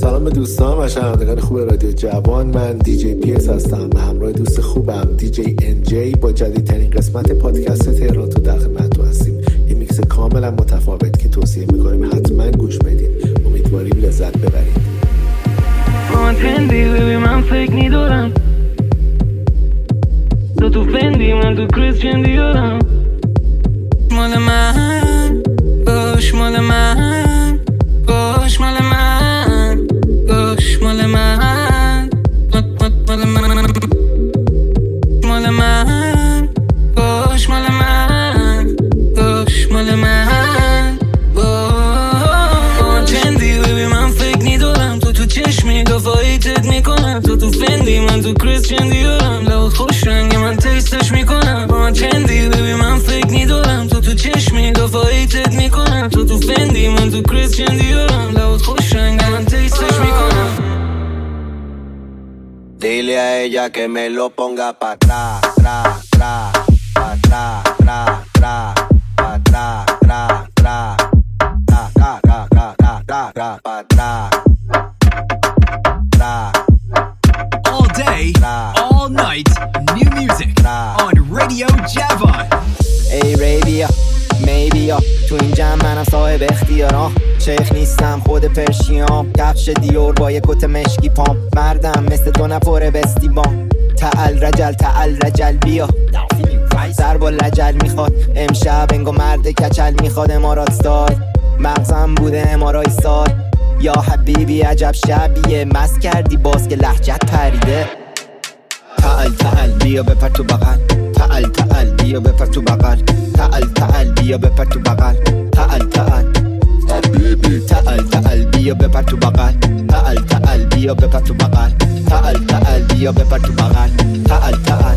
سلام به دوستان و شنوندگان خوب رادیو جوان. من دیجی پیرس هستم و همراه دوست خوبم دیجی انجی با جدیدترین قسمت پادکست تهران تو در خدمتتون هستیم. یه میکس کاملا متفاوت که توصیه میکنیم حتما گوش بدید. امیدواریم لذت ببرید. من تندی ببین من فکر ندارم تو فندی من تو کریسچن دیارم. مال من باش، مال من باش، مال من باش، مال من مال من مال من باش، مال من باش، مال من با چندی ببین من فکر ندارم تو چشمی دفاعیتت میکنم. تو فندی من تو کریسچن دیارم. لو خوش رنگ من تیستش میکنم. با چندی ببین من فکر ندارم تو چشمی دفاعیتت میکنم. تو فندی من تو کریسچن دیارم. لو خوش رنگ من تیستش میکنم. Dile a ella que me lo ponga pa' atrás, tra, tra, pa' atrás, tra, tra, pa' atrás, tra, tra, tra, tra, tra, tra, tra, tra, pa' atrás, tra. All day, all night, new music on Radio Javon. Hey Arabia, maybe تو این جمع منم صاحب اختیارم. شیخ نیستم خود پرشیام. کفش دیور با یک کت مشکی پام. مردم مثل تو نپره بستیبام. تعال رجل بیا. سر با لجل میخواد. امشب انگو مرد کچل میخواد. امارات ستایل مغزم بوده امارای سال. یا حبیبی عجب شبیه. مست کردی باز که لهجت پریده. تعال بیا بپر تو بغل. تعال بیا بپر تو بغل. تعال بیا بپر تو بغل. تعال بیا بپر تو بغل. تعال بیا بپر تو بغل. تعال بیا بپر تو بغل. تعال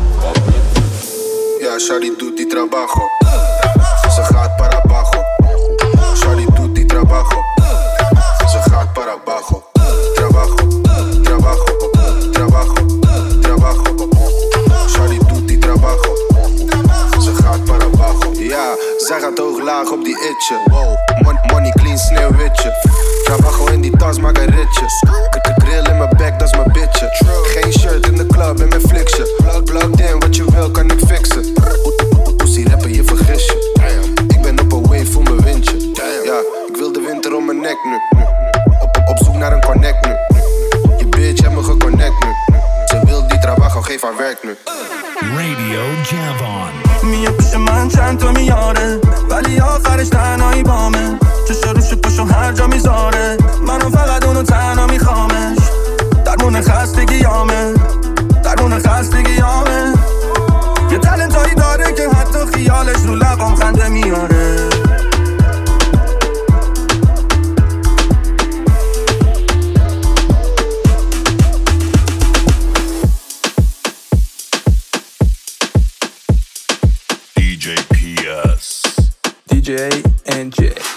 Ya Shari tutti trabajo. Ze gaat para abajo. Shari tutti trabajo. Ze gaat para abajo. Trabajo, trabajo, trabajo, trabajo. Shari tutti trabajo. Ze gaat para abajo. Ja, zij gaat hoog laag op die itje. Money clean sneeuwwitje. Trabajo in die tas, maak een ritje. Grill in mijn bek, dat is mijn bitje. Geen shirt in de club en mijn fliksje. Plugged in, wat je wil kan ik fixen. Pussy rappen, je vergis je. Ik ben op een wave, voel mijn windje. Ja, ik wil de winter om mijn nek nu. Op zoek naar een connect nu. Je bitch heeft me geconnect nu. Ze wil die trabajo, geef haar werk nu. Radio Javon. میه پیش من چند تا میاره ولی آخرش تنهایی بامه. چش روش پشو هر جا میذاره. منو فقط اونو تنها میخوامش. درمون خستگیامه. یه تلنتایی داره که حتی خیالش رو لبام خنده میاره. DJ NJ.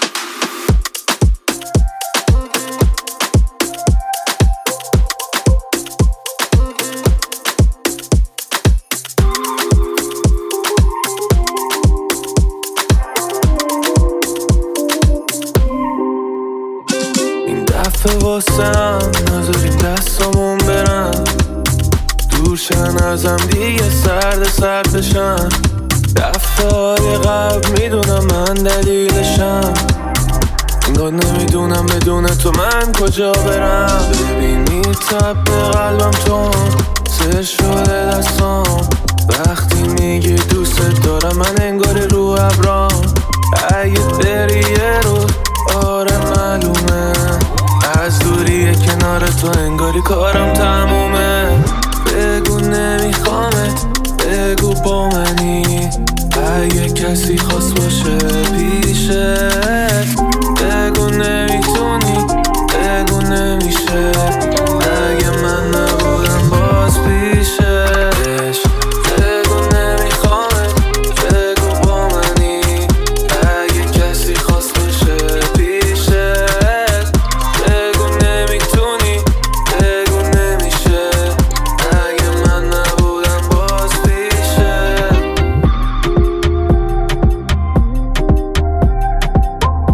این دفعه واسم نذاریم دستامون برن دوشن ازم دیگه سرد بشن. دفعه قبل میدونم من دلیلشم. انگار نمیدونم بدون تو من کجا برم. ببینی تب قلبم چون سر شده دستام. وقتی میگی دوست دارم من انگار رو ابرام. اگه بری یه روز آره معلومه از دوری کنار تو انگاری کارم تمومه. بگو نمیخوامت بگو با منی. اگه کسی خواست باشه پیشت بگو نمیتونی بگو نمیشه. اگه من نبودم باز پیشت بگو نمیخوامت بگو با منی. اگه کسی خواست باشه پیشت بگو نمیتونی بگو نمیشه. اگه من نبودم باز پیشت.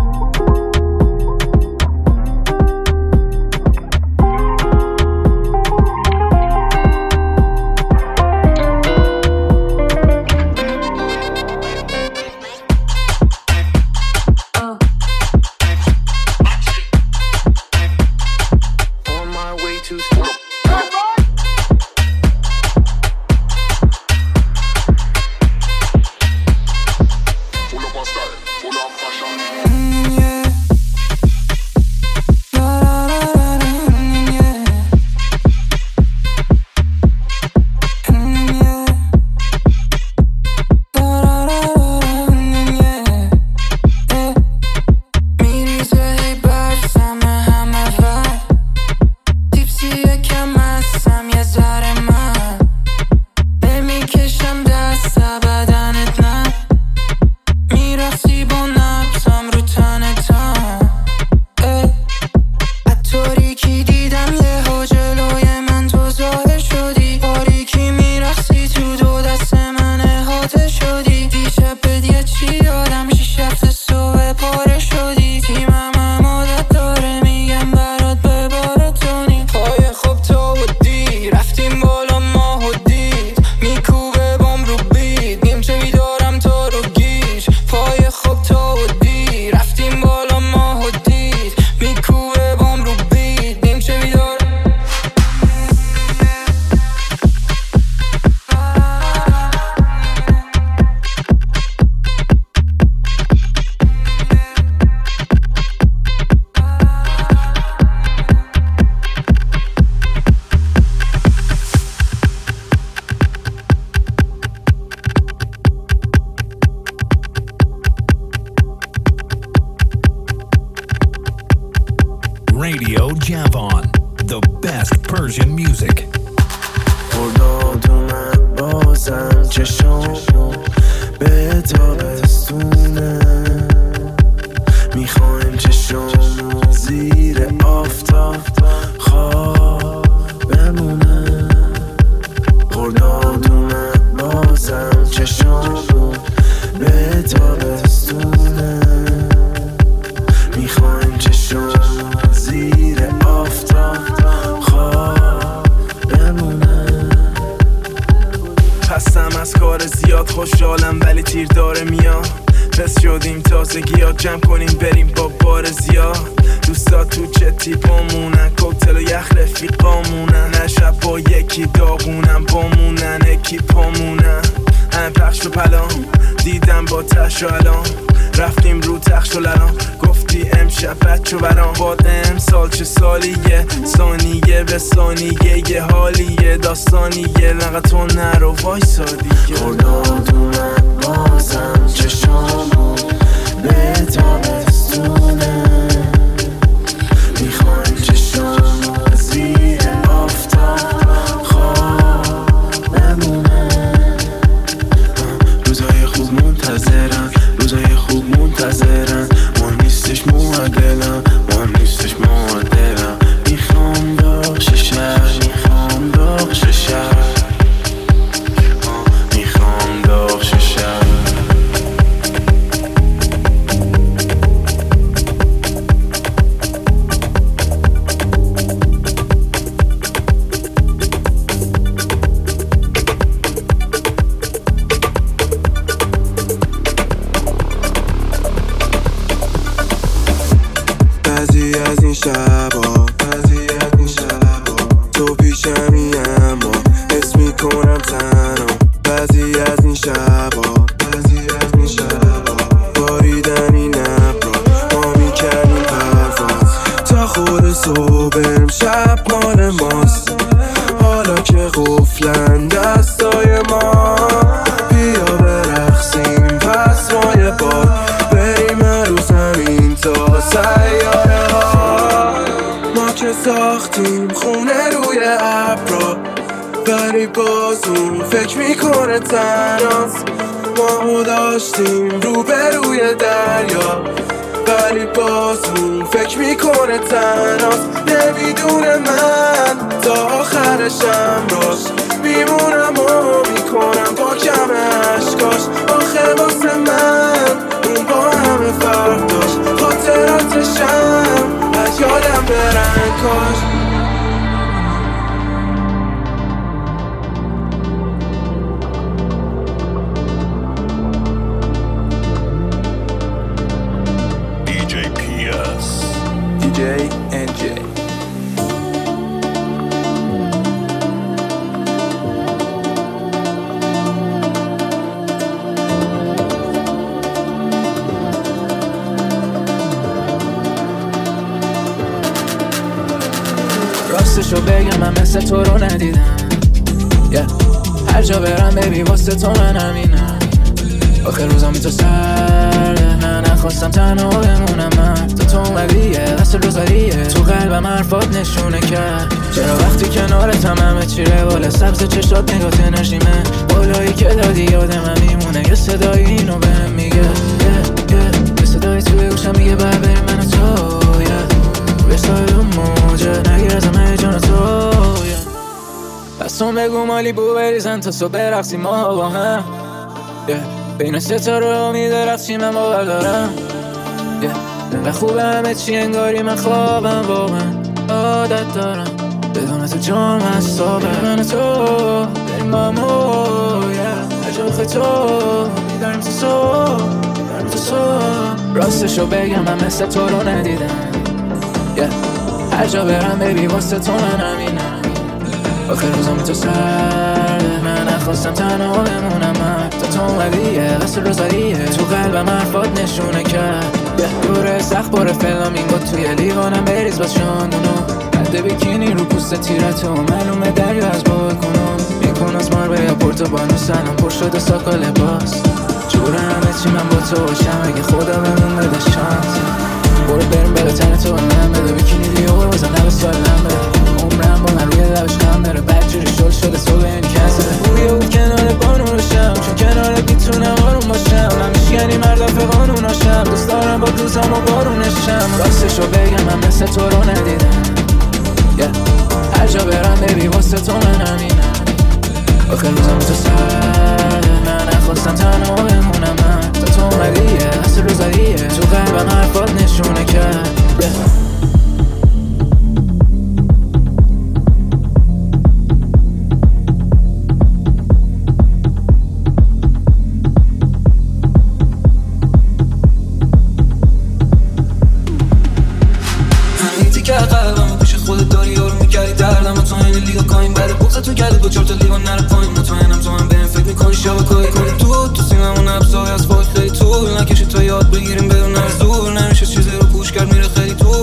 Radio Javon, the best Persian music. خردادومم بازم چشم به تابستونه، میخوایم چشم زیر آفتاب خواب بمونه. خردادومم بازم چشم به تابستونه، میخوایم چشم زیر آفتاب خواب بمونه. خستم از کار زیاد، خوشحالم ولی تیر داره میاد. پس شدیم تازگیات، جمع کنیم بریم با بار زیاد. دوستا تو چه تیپامونن، کوکتل و یخ رفیقامونن. نه شب با یکی داغونم بامونن، اکی پامونن. هم پخش و پلام دیدم با تش و الان، رفتیم رو تخش و لرام. گفتی امشب بچه برام، باد امسال چه سالیه، ثانیه به ثانیه یه حالیه، داستانیه. لقد تو نرو وایسا دیگه. خردادومم بازم چشامو به تابستونه، میخوایم چشامو زیر آفتاب خواب بمونه. روزای خوب منتظرم، روزای خوب منتظرم. ما نیستش معادلم، ما نیستش معادلم. میخوام داغش شهر، میخوام داغش شهر، میخوام داغش شهر. بعضی از این شبا تو پیشمی اما حس میکنم تنها. بعضی از این شبا باریدن این ابرا ما میکنیم پرواز تا خود صبح بریم. شب مال ماست حالا که قفلن دستای ما. بیا برقصیم پس مای باد، بریم رو زمین تا سیاره ها. ما که ساختیم خونه روی ابرا، ولی باز اون فکر میکنه تنهاست. ما داشتیم رو به روی دریا، ولی باز اون فکر میکنه تنهاست. نمیدونه من تا آخرشم راست میمونم و میکنم با کم عشقاش. آخه واسه من اون با همه فرق داشت، خاطراتشم از یادم برن کاش. DJ NJ. راستشو بگم من مثل تو رو ندیدم، هر جا برم ببی واسه تو من همینم. آخر روزا تو سرده، نه نخواستم تنها بمونم. من تو اومدیه دست روزاریه، تو قلبم حرفات نشونه کرد. چرا وقتی کنارتم همه چی روال سبز چشات نگات نشیمه. بالایی که دادی یاد من میمونه، یه صدای اینو بهم میگه، یه صدای توی گوشم میگه باید بریم من و تو. روی سایل و موجه نگیر از همه جان تو. پسون بگو مالی بو بریزن تا صبح برقصیم ما با هم. بین ستاره ها میدرخشی من باور دارم. انقدر خوبه همه چی انگاری من خوابم، واقعا عادت دارم بدون تو جام از صابه. من و تو بریم با مو، هر جا بخوای تو میداریم تو صبح. راستشو بگم من مثل تو رو ندیدم، هر جا برم ببی واسه تو من همینم. آخر روزم تو سرده، من نخواستم تنها بمونم. من تا تو اومدیه قصد روزاریه، تو قلبم حرفات نشونه کرد. دوره سخت باره فلامینگو توی لیوانم بریز باز شاندونو. بده بیکینی رو پوست تیرتو، معلومه دریا از بالکنو. میکن از مار یا پورتوبانو، سلام پر شده ساکا لباس. جور همه چی من با تو باشم، اگه خدا بهمون بده شانس. برو بریم بده تن تو من، بده بیکینی لیو مثل تو رو ندیدم. هر جا برم ببی واسه تو من همینم. آخر روزم تو سرده، من نخواستم تنها بمونم. من تا تو اومدیه اصل روزاییه، تو قلبم حرفات نشونه کرد. که قلبم پیش خودت داری یارو میکردی دردم و تو این لیگا کاین بعد بغض تو گله با 4 تا لیوان نره پایین. مطمئنم تو هم بهم فکر میکنی شبکه‌ای کنی تو سینمون نبضای از فاک خیلی طول نکشید تا یاد بگیریم بدون از دور نمیشه چیزی رو گوش کرد میره خیلی تو.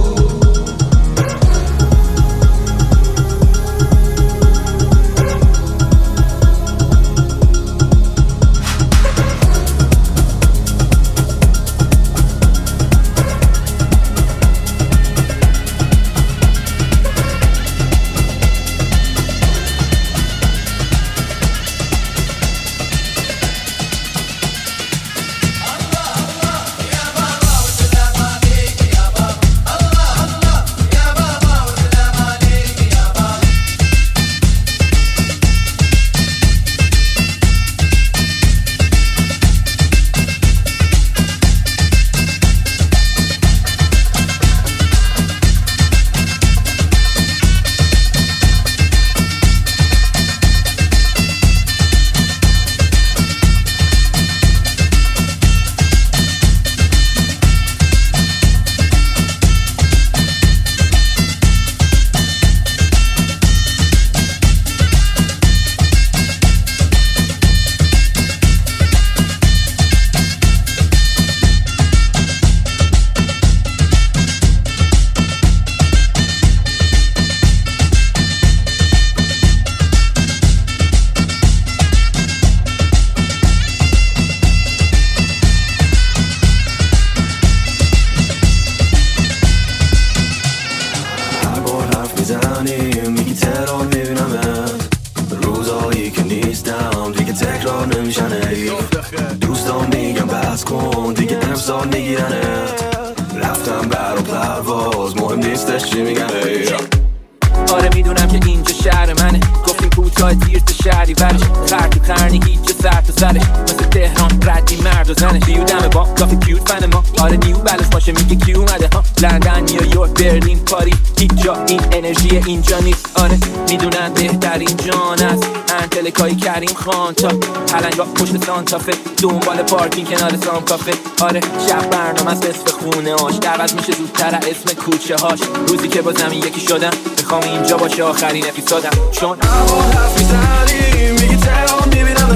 آره میدونم که اینجا شهر منه، گفتیم کوتاه تیرت شهری ورش خرد خرنی هیچ جا سر تا سرش مثل تهران ردی مرد و زنش بیو دم با کافی کیوت فن ما. آره نیو بلس باشه میگه کی اومده ها، لندن نیویورک برلین پاریس هیچ جا این انرژی اینجا نیست. آره میدونن بهترین جان است انتلکای کریم خان تا پلنگا پشت سانتافه دنبال پارکینگ کنار سام کافه. آره شب برنامه از نصف خونه هاش دعوت میشه زودتر اسم کوچه هاش. روزی که با زمین یکی شدم میخوام اینجا باشه آخرین اپیزودم چون اما حرف میزنی میگی تهران میبینم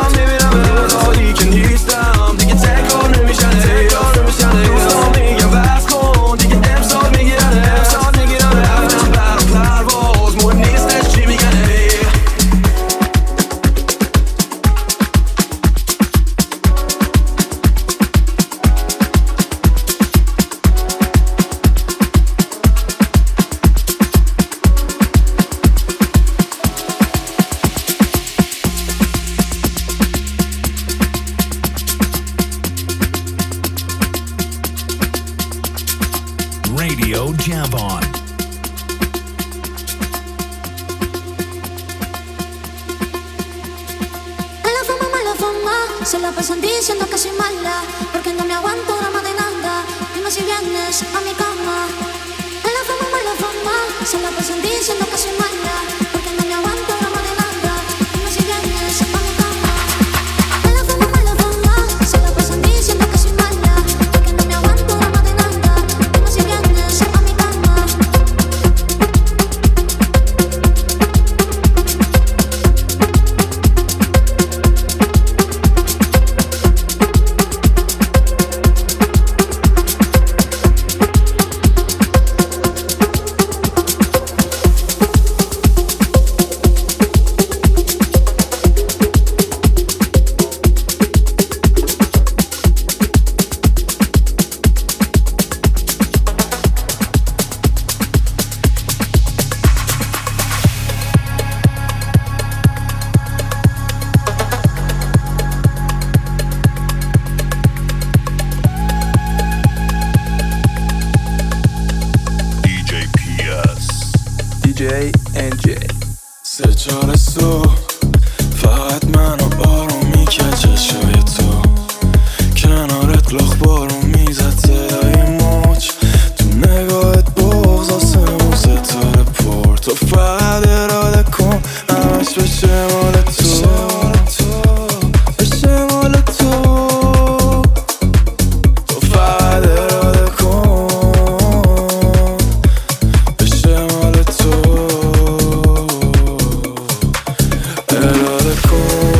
حالی که نیستم دیگه تکرار نمیشنه دوستان میگم بس کن دیگه امسال میگیرنه رفتم برام پرواز مهم نیستش چی میگنه. Radio Javon. Se la pasan diciendo que soy mala, porque no me aguanto drama de nada. Dime si vienes a mi cama. En la fama, se la pasan diciendo que soy mala, porque no me aguanto drama de nada. Dime si vienes a mi cama. En la fama, se la pasan diciendo que soy mala, porque no me aguanto drama de nada. Dime si vienes a mi cama. NJ سه چهار صبح فقط منو آرومی که چشای تو کنارت لخ بارون میزد صدای موج تو نگاهت بغض آسمون ستاره پر تو فقط اراده کن همش بشه مال تو بشه مال تو تو فقط اراده کن بشه مال تو اراده کن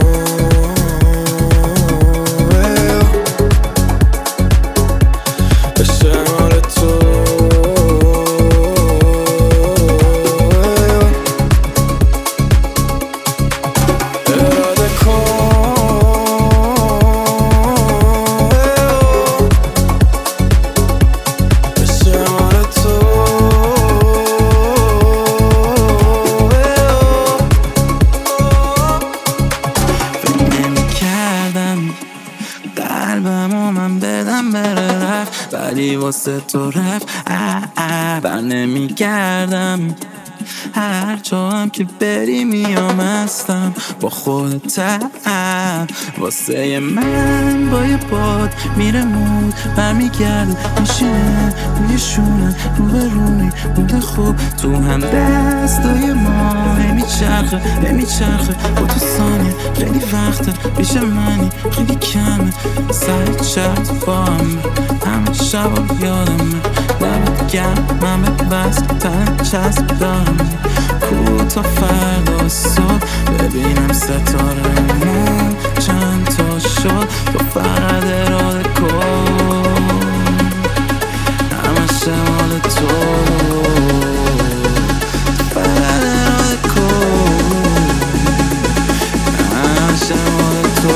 واسه تو رفت بر نمی کردم هر جا هم که بری میام هستم با خودت واسه من با یه باد میره مود برمیگرده میشینه روی شونه رو به روی بوده خوب تو هم دستای ما نمیچرخه با تو ثانیه خیلی وقته پیش منی خیلی کمه سر چرت با همه شب یادمه دمت گرم همه بس تن چسب دارم کو تا فردا صبح ببینم ستارمون چند تا شد تو فقط اراده کن همه شمال تو فقط اراده کن همه شمال تو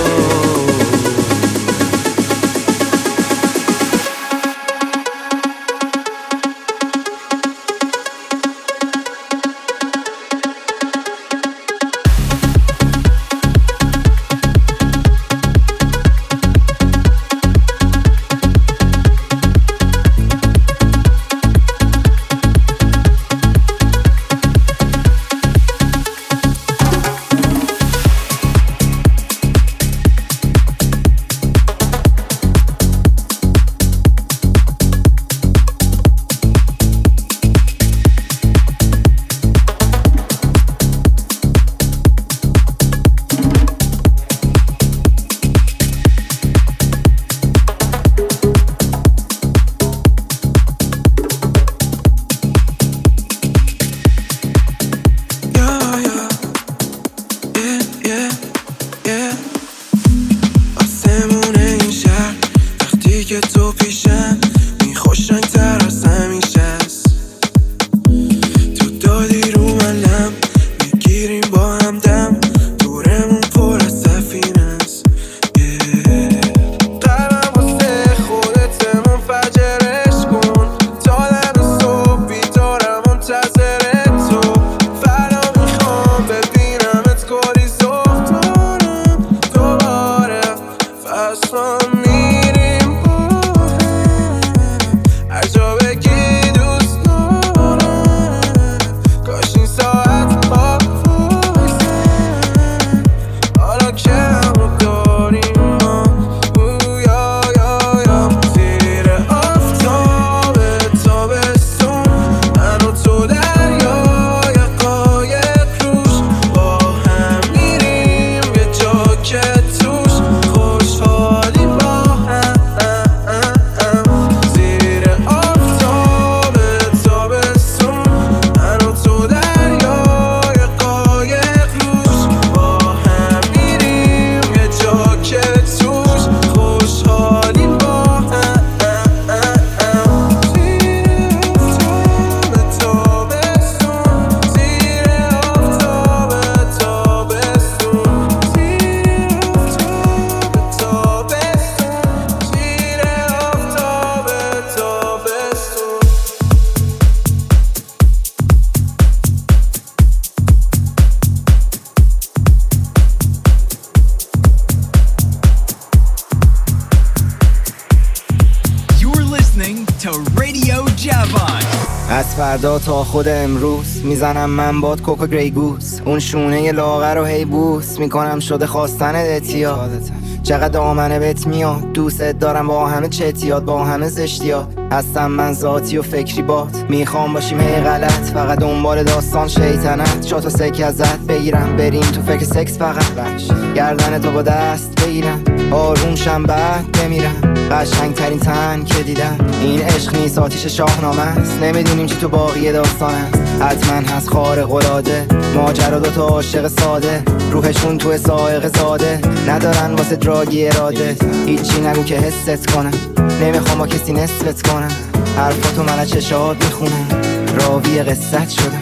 to Radio Javon. از فردا تا خود امروز میزنم من باد کوکو گری گوز، اون شونه لاغر رو هی بوس میکنم شده خواستن اتیاد. چقدر دامنه بهت میاد، دوست دارم با همه چتیات، با همه زشتیات. هستم من ذاتی و فکری بات، میخوام باشیم هی غلط، فقط دنبال داستان شیطنت. شاتو سکه ازت بگیرم، بریم تو فکر سکس فقط. گردن تو با دست بگیرم، آروم شم بعد بمیرم. قشنگ ترین تن که دیدم، این عشق نیست آتیش شاهنامه است. نمیدونیم چی تو باقی داستان است، حتما هست خارق العاده. ماجرا دوتا عاشق ساده، روحشون تو سائق زاده. ندارن واسه دراگی اراده، هیچی نگو که حست کنم. نمیخوام با کسی نصفت کنم، حرفاتو من از چشات میخونم. راوی قصت شدم.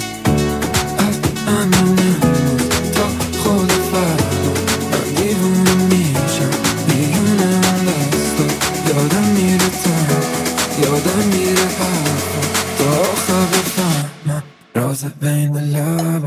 تا خود فردا من دیوونه میشم، میونه من دستا. یادم میره تن، یادم میره حرفا، تا آخر بفهمم راز بین لبا.